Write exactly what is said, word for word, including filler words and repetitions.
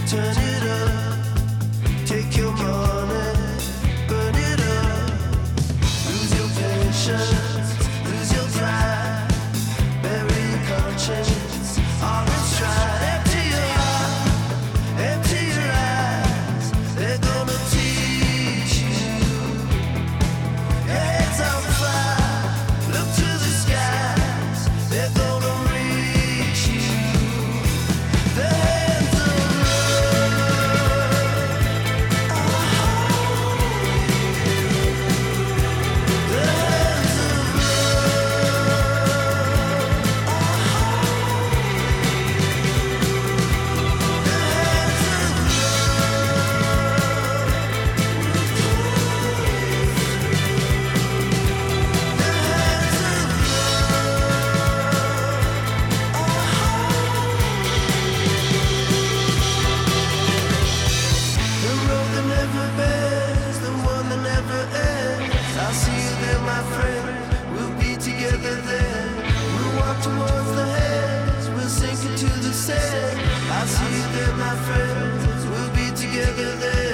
Turn it up, take your money, burn it up. Lose your patience, lose your pride, bury your conscience, all is tried. Empty your heart, empty your eyes, they're gonna teach you. Your head's on fire, look to the skies, they're gonna reach you. The hands of the road that never bends, the one that never ends. I'll see you there, my friend. We'll be together then. We'll walk towards the heads. We'll sink into the sand. I'll see you there, my friends. We'll be together then.